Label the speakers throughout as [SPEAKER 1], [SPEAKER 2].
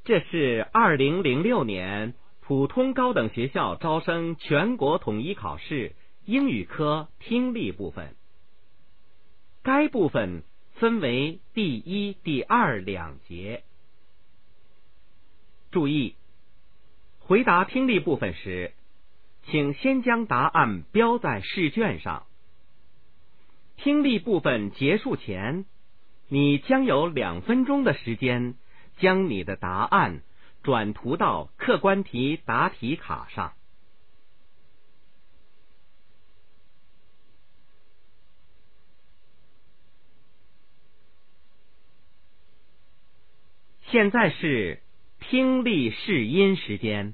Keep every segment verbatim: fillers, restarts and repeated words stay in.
[SPEAKER 1] 这是二零零六年普通高等学校招生全国统一考试英语科听力部分。该部分分为第一、第二两节。注意，回答听力部分时，请先将答案标在试卷上。听力部分结束前，你将有两分钟的时间将你的答案转涂到客观题答题卡上。现在是听力试音时间。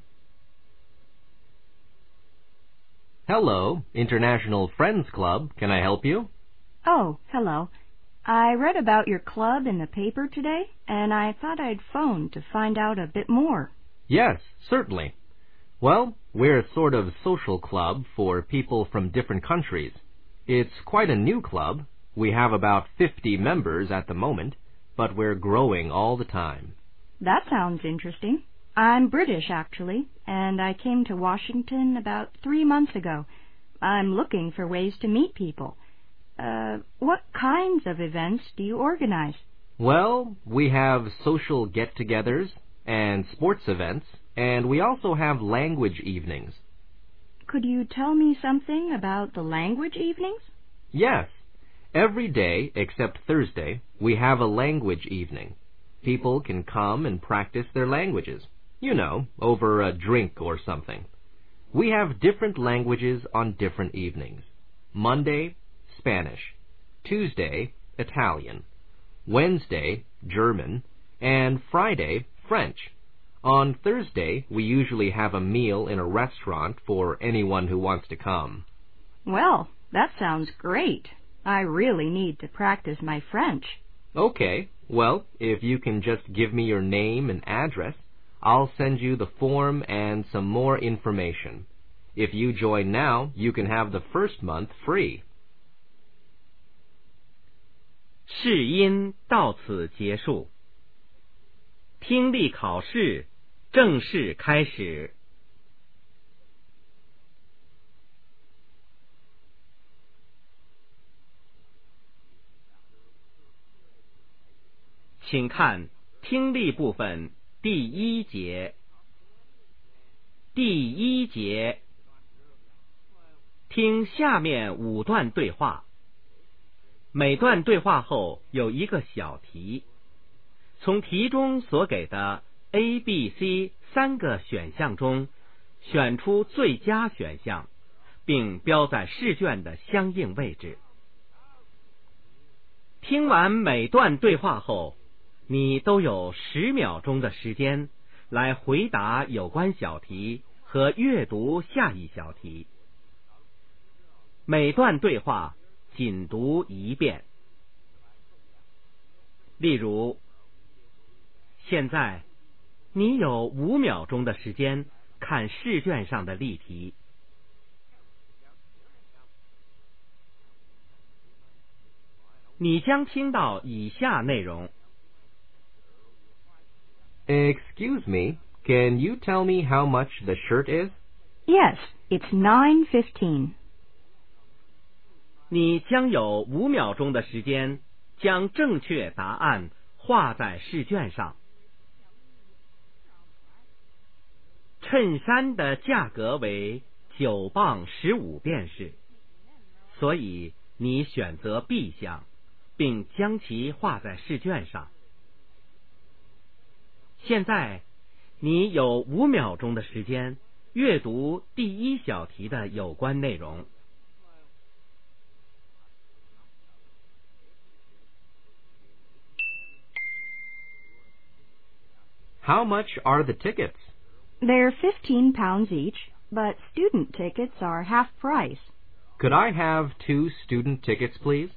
[SPEAKER 2] Hello, International Friends Club. Can I help you?
[SPEAKER 3] Oh, hello. I read about your club in the paper today, and I thought I'd phone to find out a bit more.
[SPEAKER 2] Yes, certainly. Well, we're a sort of social club for people from different countries. It's quite a new club. We have about fifty members at the moment, but we're growing all the time.
[SPEAKER 3] That sounds interesting. I'm British, actually, and I came to Washington about three months ago. I'm looking for ways to meet people. Uh, what kinds of events do you organize?
[SPEAKER 2] Well, we have social get-togethers and sports events, and we also have language evenings.
[SPEAKER 3] Could you tell me something about the language evenings?
[SPEAKER 2] Yes. Every day, except Thursday, we have a language evening. People can come and practice their languages, you know, over a drink or something. We have different languages on different evenings. Monday, Spanish. Tuesday, Italian. Wednesday, German. And Friday, French. On Thursday, we usually have a meal in a restaurant for anyone who wants to come.
[SPEAKER 3] Well, that sounds great. I really need to practice my French.
[SPEAKER 2] Okay. Well, if you can just give me your name and address, I'll send you the form and some more information. If you join now, you can have the first month free.
[SPEAKER 1] 试音到此结束，听力考试正式开始。请看听力部分第一节。第一节，听下面五段对话。每段对话后有一个小题，从题中所给的 A、B、C 三个选项中选出最佳选项，并标在试卷的相应位置。听完每段对话后，你都有十秒钟的时间来回答有关小题和阅读下一小题。每段对话仅读一遍。例如，现在你有五秒钟的时间看试卷上的例题。你将听到以下内容。
[SPEAKER 2] Excuse me, can you tell me how much the shirt is?
[SPEAKER 3] Yes, it's nine fifteen.
[SPEAKER 1] 你将有五秒钟的时间将正确答案画在试卷上。衬衫的价格为九磅十五便士，所以你选择 B 项，并将其画在试卷上。现在你有五秒钟的时间阅读第一小题的有关内容。
[SPEAKER 2] How much are the tickets?
[SPEAKER 3] They're fifteen pounds each, but student tickets are half price.
[SPEAKER 2] Could I have two student tickets, please?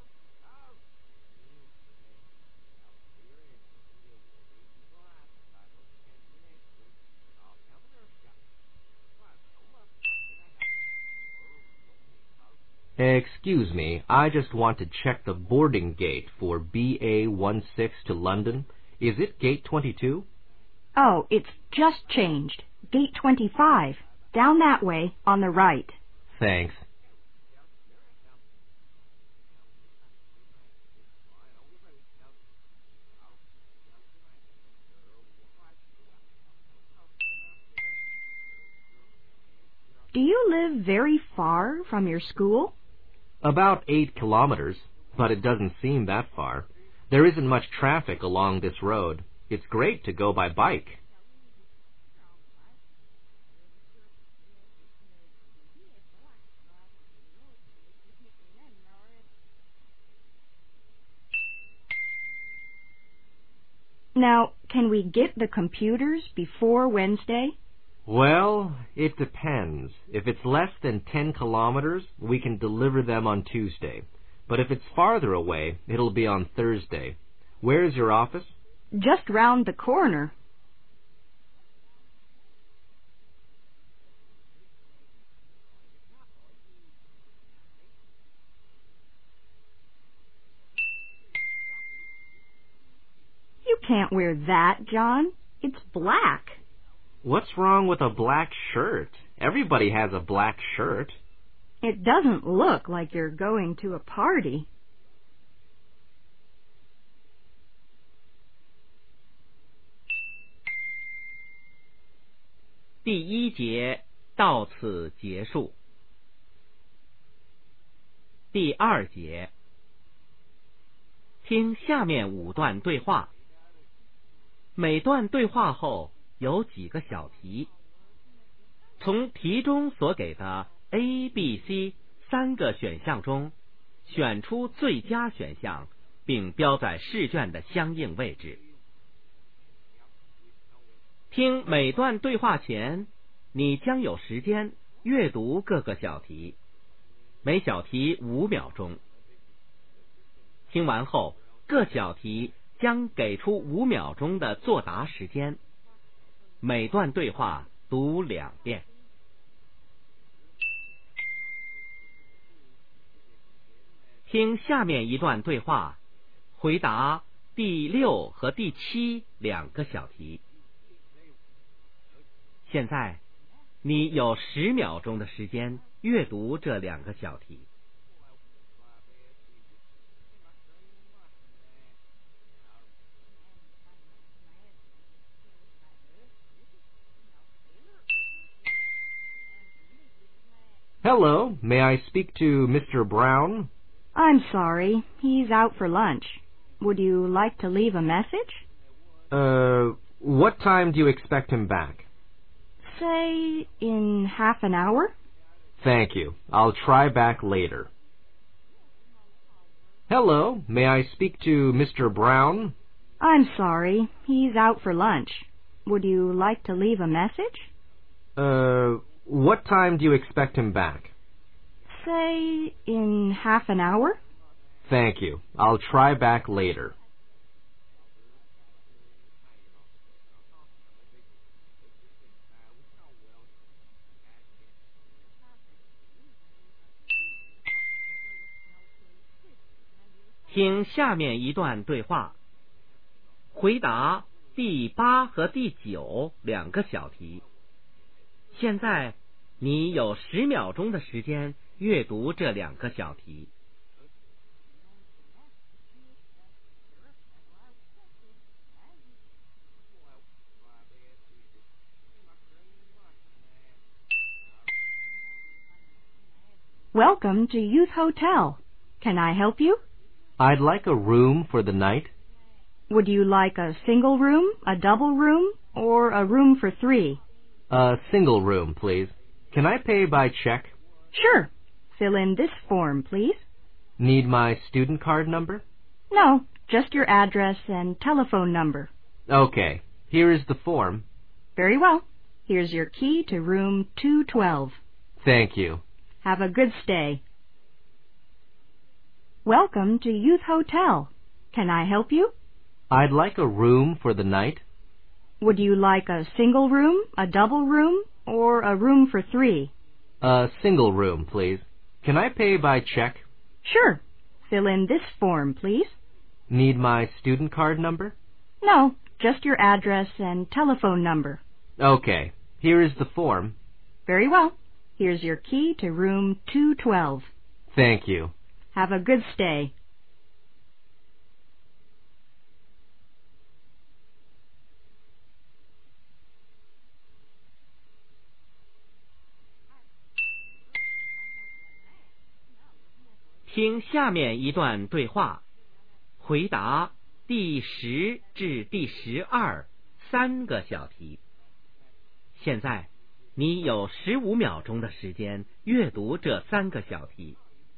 [SPEAKER 2] Excuse me, I just want to check the boarding gate for B A sixteen to London. Is it gate twenty-two?
[SPEAKER 3] Oh, it's just changed. Gate twenty-five. Down that way, on the right.
[SPEAKER 2] Thanks.
[SPEAKER 3] Do you live very far from your school?
[SPEAKER 2] About eight kilometers, but it doesn't seem that far. There isn't much traffic along this road. It's great to go by bike.
[SPEAKER 3] Now, can we get the computers before Wednesday?
[SPEAKER 2] Well, it depends. If it's less than ten kilometers, we can deliver them on Tuesday. But if it's farther away, it'll be on Thursday. Where's your office?
[SPEAKER 3] Just round the corner. You can't wear that, John. It's black.
[SPEAKER 2] What's wrong with a black shirt? Everybody has a black shirt.
[SPEAKER 3] It doesn't look like you're going to a party.
[SPEAKER 1] 第一节到此结束。第二节，听下面五段对话。每段对话后有几个小题，从题中所给的 A、B、C 三个选项中选出最佳选项，并标在试卷的相应位置。听每段对话前，你将有时间阅读各个小题，每小题五秒钟。听完后，各小题将给出五秒钟的作答时间。每段对话读两遍。听下面一段对话，回答第六和第七两个小题。现在，你有十秒钟的时间阅读这两个小题。
[SPEAKER 2] Hello, may I speak to Mister Brown?
[SPEAKER 3] I'm sorry, he's out for lunch. Would you like to leave a message?
[SPEAKER 2] Uh, what time do you expect him back?
[SPEAKER 3] Say, in half an hour?
[SPEAKER 2] Thank you. I'll try back later. Hello, may I speak to Mister Brown?
[SPEAKER 3] I'm sorry, he's out for lunch. Would you like to leave a message?
[SPEAKER 2] Uh, what time do you expect him back?
[SPEAKER 3] Say, in half an hour?
[SPEAKER 2] Thank you. I'll try back later.
[SPEAKER 1] "听下面一段对话，回答第八和第九两个小题。现在你有十秒钟的时间阅读这两个小题。
[SPEAKER 3] Welcome to Youth Hotel. Can I help you?
[SPEAKER 2] I'd like a room for the night.
[SPEAKER 3] Would you like a single room, a double room, or a room for three?
[SPEAKER 2] A single room, please. Can I pay by check?
[SPEAKER 3] Sure. Fill in this form, please.
[SPEAKER 2] Need my student card number?
[SPEAKER 3] No, just your address and telephone number.
[SPEAKER 2] Okay. Here is the form.
[SPEAKER 3] Very well. Here's your key to room two twelve.
[SPEAKER 2] Thank you.
[SPEAKER 3] Have a good stay. Welcome to Youth Hotel. Can I help you?
[SPEAKER 2] I'd like a room for the night.
[SPEAKER 3] Would you like a single room, a double room, or a room for three?
[SPEAKER 2] A single room, please. Can I pay by check?
[SPEAKER 3] Sure. Fill in this form, please.
[SPEAKER 2] Need my student card number?
[SPEAKER 3] No, Just your address and telephone number.
[SPEAKER 2] Okay. Here is the form.
[SPEAKER 3] Very well. Here's your key to room two twelve.
[SPEAKER 2] Thank you.
[SPEAKER 3] Have a good stay.
[SPEAKER 1] "听下面一段对话，回答第十至第十二三个小题。现在你有十五秒钟的时间阅读这三个小题。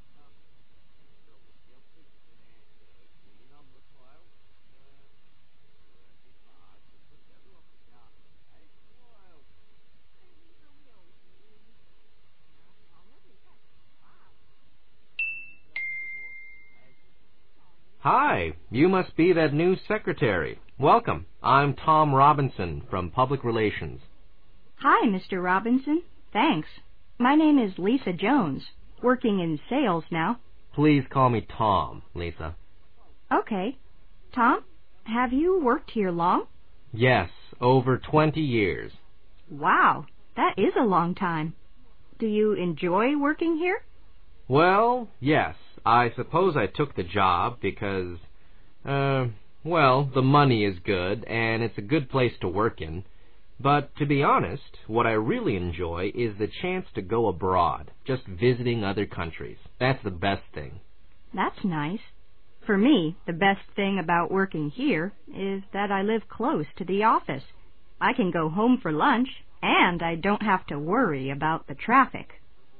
[SPEAKER 2] Hi, you must be that new secretary. Welcome. I'm Tom Robinson from Public Relations.
[SPEAKER 3] Hi, Mister Robinson. Thanks. My name is Lisa Jones, working in sales now.
[SPEAKER 2] Please call me Tom, Lisa.
[SPEAKER 3] Okay. Tom, have you worked here long?
[SPEAKER 2] Yes, over twenty years.
[SPEAKER 3] Wow, that is a long time. Do you enjoy working here?
[SPEAKER 2] Well, yes. I suppose I took the job because, uh, well, the money is good and it's a good place to work in. But to be honest, what I really enjoy is the chance to go abroad, just visiting other countries. That's the best thing.
[SPEAKER 3] That's nice. For me, the best thing about working here is that I live close to the office. I can go home for lunch, and I don't have to worry about the traffic.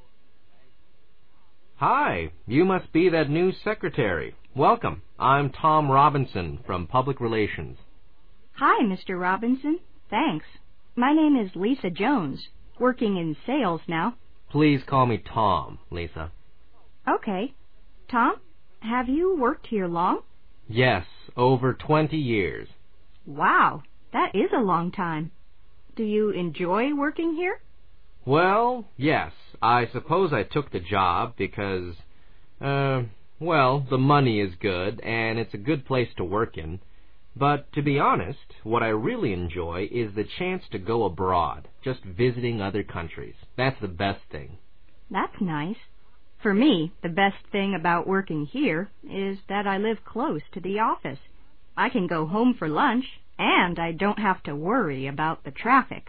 [SPEAKER 2] Hi, you must be that new secretary. Welcome. I'm Tom Robinson from Public Relations.
[SPEAKER 3] Hi, Mister Robinson. Thanks. My name is Lisa Jones, working in sales now.
[SPEAKER 2] Please call me Tom, Lisa.
[SPEAKER 3] Okay. Tom, have you worked here long?
[SPEAKER 2] Yes, over twenty years.
[SPEAKER 3] Wow, that is a long time. Do you enjoy working here?
[SPEAKER 2] Well, yes. I suppose I took the job because, uh, well, the money is good and it's a good place to work in. But to be honest, what I really enjoy is the chance to go abroad, just visiting other countries. That's the best thing.
[SPEAKER 3] That's nice. For me, the best thing about working here is that I live close to the office. I can go home for lunch, and I don't have to worry about the traffic.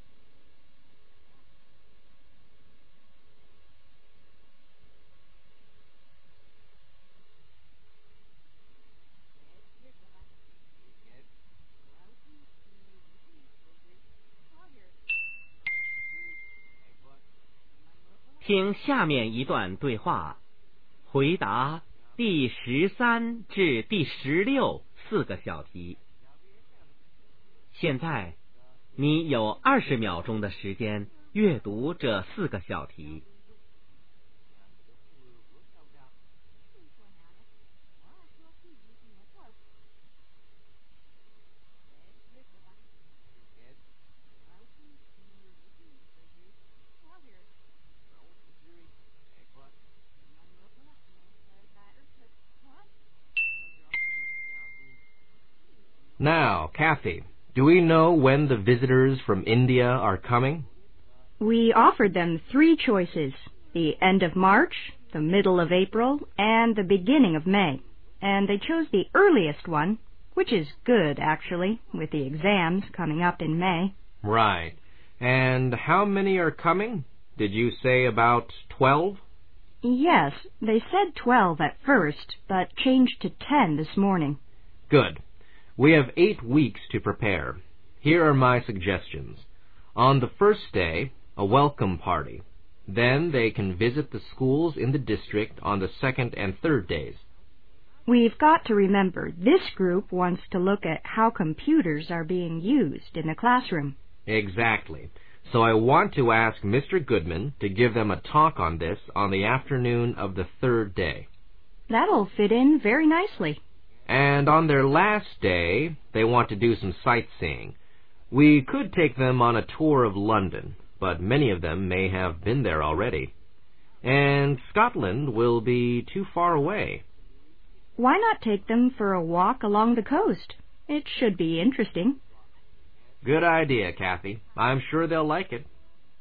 [SPEAKER 3] "
[SPEAKER 1] 听下面一段对话，回答第十三至第十六四个小题。现在你有二十秒钟的时间阅读这四个小题。
[SPEAKER 2] Now, Kathy, do we know when the visitors from India are coming?
[SPEAKER 3] We offered them three choices, the end of March, the middle of April, and the beginning of May. And they chose the earliest one, which is good, actually, with the exams coming up in May.
[SPEAKER 2] Right. And how many are coming? Did you say about twelve?
[SPEAKER 3] Yes, they said twelve at first, but changed to ten this morning.
[SPEAKER 2] Good. We have eight weeks to prepare. Here are my suggestions. On the first day, a welcome party. Then they can visit the schools in the district on the second and third days.
[SPEAKER 3] We've got to remember this group wants to look at how computers are being used in the classroom.
[SPEAKER 2] Exactly. So I want to ask Mister Goodman to give them a talk on this on the afternoon of the third day.
[SPEAKER 3] That'll fit in very nicely.
[SPEAKER 2] And on their last day, they want to do some sightseeing. We could take them on a tour of London, but many of them may have been there already. And Scotland will be too far away.
[SPEAKER 3] Why not take them for a walk along the coast? It should be interesting.
[SPEAKER 2] Good idea, Kathy. I'm sure they'll like it.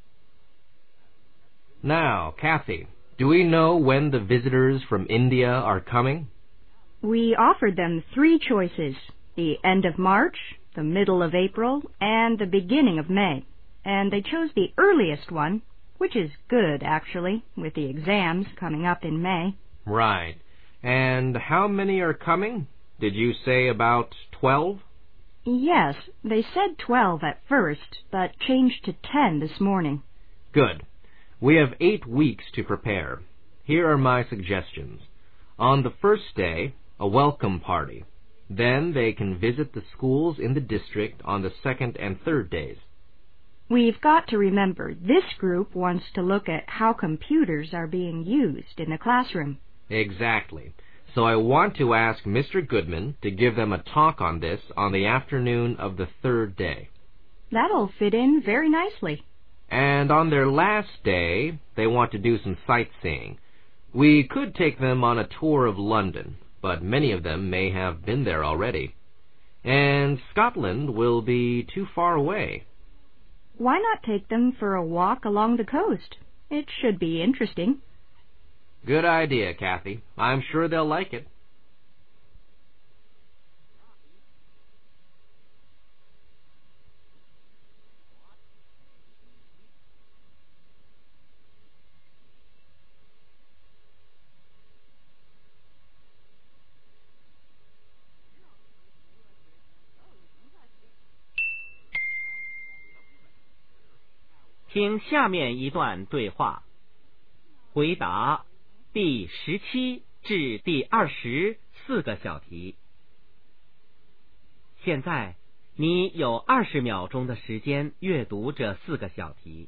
[SPEAKER 2] Now, Kathy, do we know when the visitors from India are coming?
[SPEAKER 3] We offered them three choices: the end of March, the middle of April, and the beginning of May. And they chose the earliest one, which is good, actually, with the exams coming up in May.
[SPEAKER 2] Right. And how many are coming? Did you say about twelve?
[SPEAKER 3] Yes, they said twelve at first, but changed to ten this morning.
[SPEAKER 2] Good. We have eight weeks to prepare. Here are my suggestions. On the first day, a welcome party. Then they can visit the schools in the district on the second and third days.
[SPEAKER 3] We've got to remember this group wants to look at how computers are being used in the classroom.
[SPEAKER 2] Exactly. So I want to ask Mister Goodman to give them a talk on this on the afternoon of the third day.
[SPEAKER 3] That'll fit in very nicely.
[SPEAKER 2] And on their last day, they want to do some sightseeing. We could take them on a tour of London, but many of them may have been there already. And Scotland will be too far away.
[SPEAKER 3] Why not take them for a walk along the coast? It should be interesting.
[SPEAKER 2] Good idea, Kathy. I'm sure they'll like it.
[SPEAKER 1] 听下面一段对话，回答第十七至第二十四个小题。现在你有二十秒钟的时间阅读这四个小题。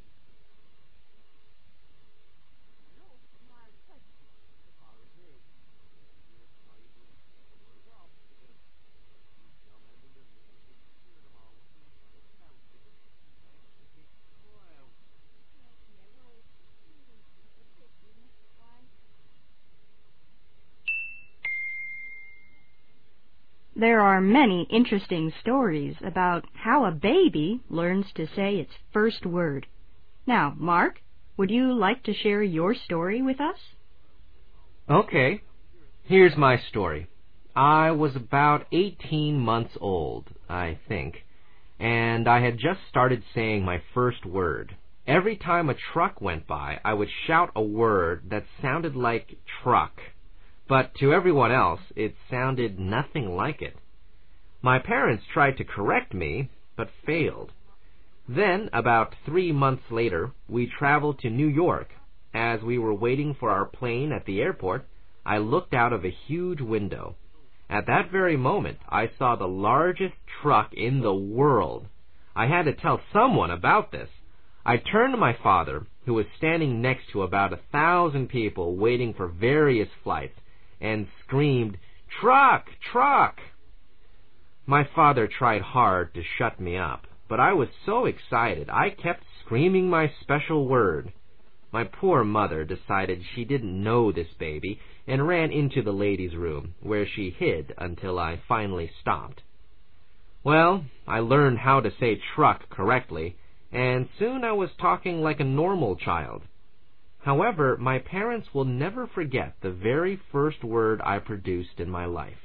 [SPEAKER 3] There are many interesting stories about how a baby learns to say its first word. Now, Mark, would you like to share your story with us?
[SPEAKER 2] Okay. Here's my story. I was about eighteen months old, I think, and I had just started saying my first word. Every time a truck went by, I would shout a word that sounded like truck. But to everyone else, it sounded nothing like it. My parents tried to correct me, but failed. Then, about three months later, we traveled to New York. As we were waiting for our plane at the airport, I looked out of a huge window. At that very moment, I saw the largest truck in the world. I had to tell someone about this. I turned to my father, who was standing next to about a thousand people waiting for various flights, and screamed, "Truck! Truck!" My father tried hard to shut me up, but I was so excited I kept screaming my special word. My poor mother decided she didn't know this baby and ran into the ladies' room, where she hid until I finally stopped. Well, I learned how to say truck correctly, and soon I was talking like a normal child. However, my parents will never forget the very first word I produced in my life.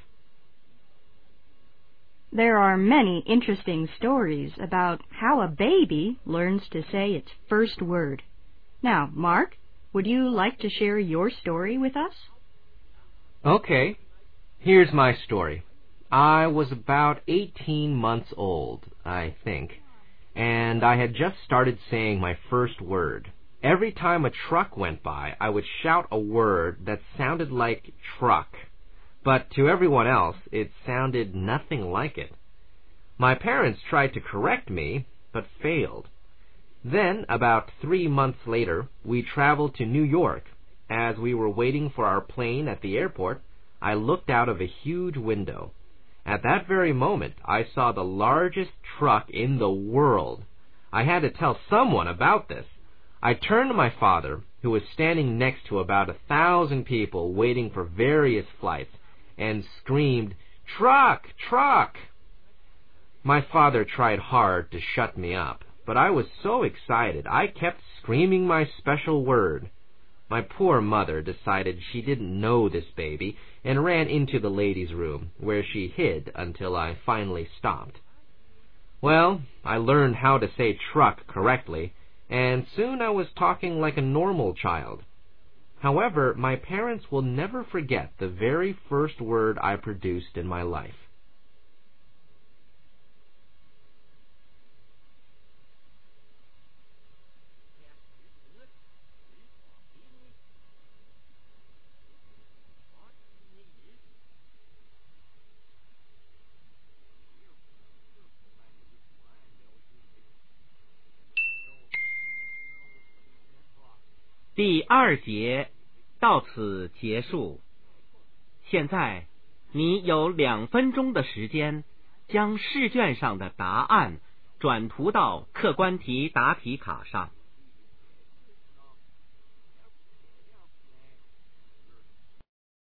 [SPEAKER 3] There are many interesting stories about how a baby learns to say its first word. Now, Mark, would you like to share your story with us?
[SPEAKER 2] Okay. Here's my story. I was about eighteen months old, I think, and I had just started saying my first word. Every time a truck went by, I would shout a word that sounded like truck, but to everyone else, it sounded nothing like it. My parents tried to correct me, but failed. Then, about three months later, we traveled to New York. As we were waiting for our plane at the airport, I looked out of a huge window. At that very moment, I saw the largest truck in the world. I had to tell someone about this. I turned to my father, who was standing next to about a thousand people waiting for various flights, and screamed, "Truck! Truck!" My father tried hard to shut me up, but I was so excited I kept screaming my special word. My poor mother decided she didn't know this baby and ran into the ladies' room, where she hid until I finally stopped. Well, I learned how to say truck correctly, and soon I was talking like a normal child. However, my parents will never forget the very first word I produced in my life.
[SPEAKER 1] 第二节到此结束。现在你有两分钟的时间，将试卷上的答案转涂到客观题答题卡上。